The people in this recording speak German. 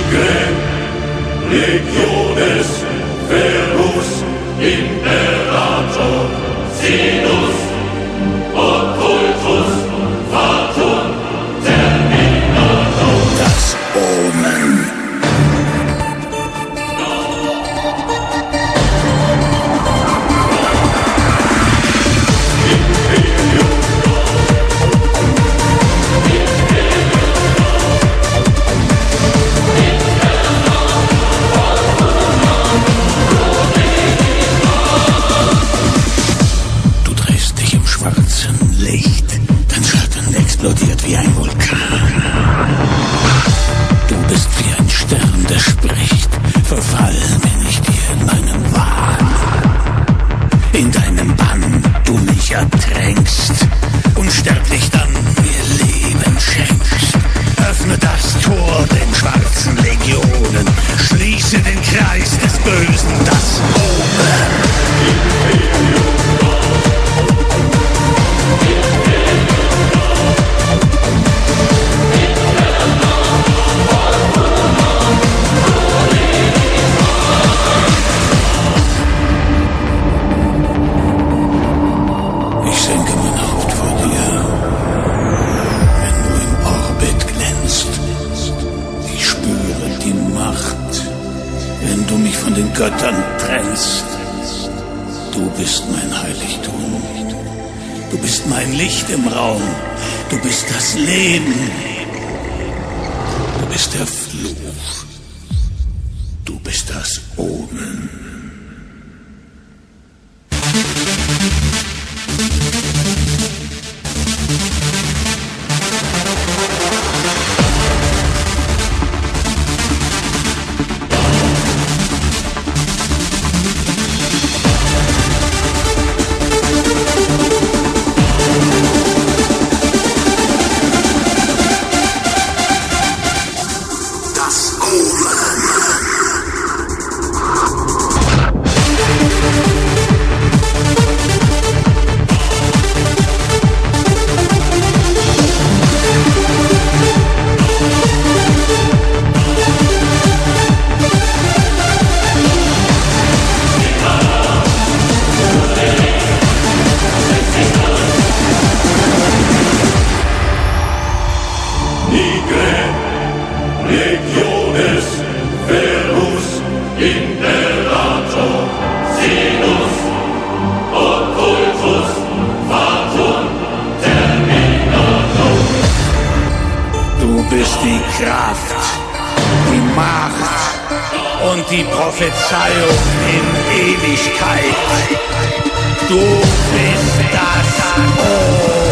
Legiones Verus Imperator Sinus Occultus Fatum Terminator. Das Omen. Explodiert wie ein Vulkan. Du bist wie ein Stern, der spricht. Verfallen bin ich dir in meinem Wahn. In deinem Bann du mich ertränkst. Unsterblich dann mir Leben schenkst. Öffne das Tor den schwarzen Legionen. Schließe den Kreis des Bösen, das Omen. Göttern trennst. Du bist mein Heiligtum. Du bist mein Licht im Raum. Du bist das Leben. Du bist der Fluch. Du bist das Omen. Legiones Verus Imperator Sinus Occultus Fatum Terminator. Du bist die Kraft, die Macht und die Prophezeiung in Ewigkeit. Du bist das